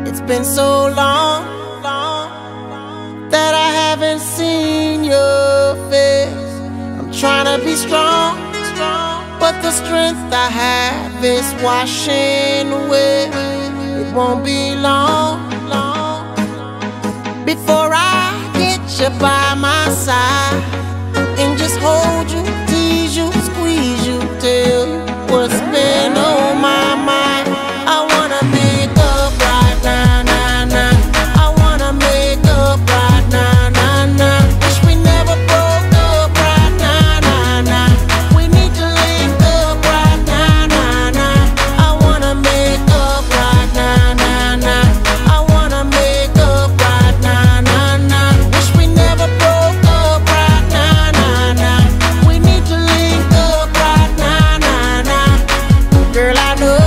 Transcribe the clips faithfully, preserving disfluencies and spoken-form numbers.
It's been so long, long that I haven't seen your face. I'm trying to be strong, strong, but the strength I have is washing away. It won't be long, long before I get you by my side and just hold you, tease you, squeeze you, tell you what's been on my mind. I wanna make up right now, now, now. I wanna make up right now, now, now. Wish we never broke up right now, now, now. We need to link up right now, now, now. I wanna make up right now, now, now. I wanna make up right now, now, now. Wish we never broke up right now, now, now. We need to link up right now, now, now. Girl, I know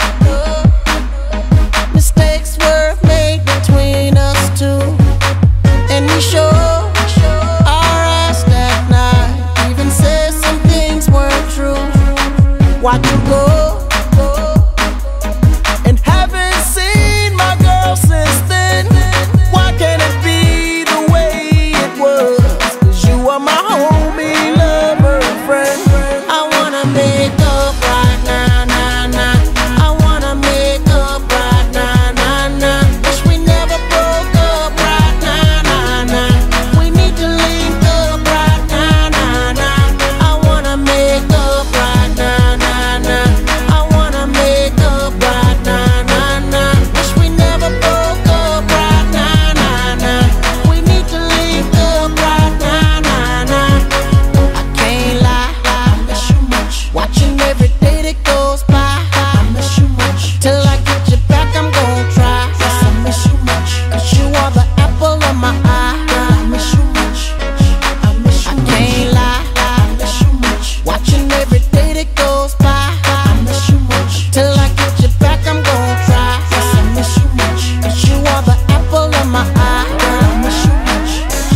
mistakes were made between us two, and we sure our ass that night. Even said some things weren't true. Watch you go, and haven't seen my girl since then. Why can't it be the way it was? 'Cause you are my homie, lover, and friend. I wanna make up right now, now, now. I wanna make up right now, now, now. Wish we never broke up right now, now, now. We need to link up right now, now, now. I wanna make up right now, now, now. I wanna make up right now, now, now. Wish we never broke up right now, now, now. We need to link up right now, now, now. I can't lie, I miss you much. Watching every day that goes by, I miss you much. Till I get you back, I'm gon' try. Yes, I miss you much. 'Cause you are the apple of my eye. I miss you much. I miss you much. I can't lie, I miss you much. Watching every day that goes by, I miss you much. Till I get you back, I'm gon' try. Yes, I miss you much. 'Cause you are the apple of my eye. I miss you much.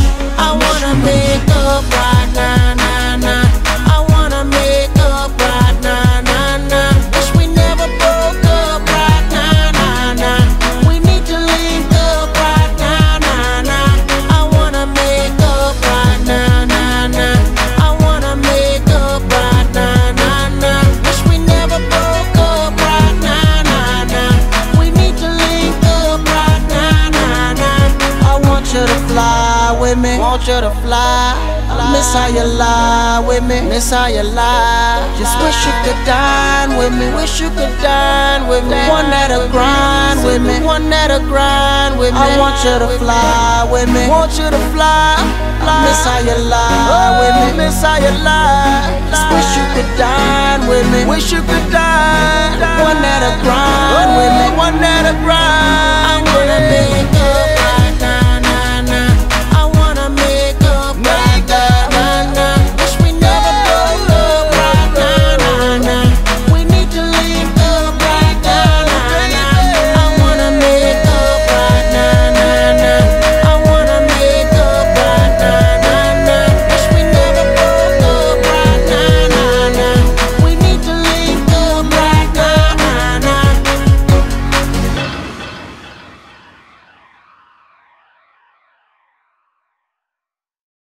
I wanna make up right now, now, now. I wanna make up right now, now, now. Wish we never broke up right now, now, now. We need to link up right now, now, now. I wanna make up right now, now, now. I wanna make up right now, now, now. Wish we never broke up right now, now, now. We need to link up right now, now, now. I want you to fly with me, want you to fly. Miss how you lie with me, miss how you lie. Just wish you could dine with me, wish you could dine with me. One that'll grind with me, one that'll grind with me. I want you to fly with me, want you to fly. Miss how you lie with me, miss how you lie. Just wish you could dine with me, wish you could dine. One that'll grind with me, one that'll grind.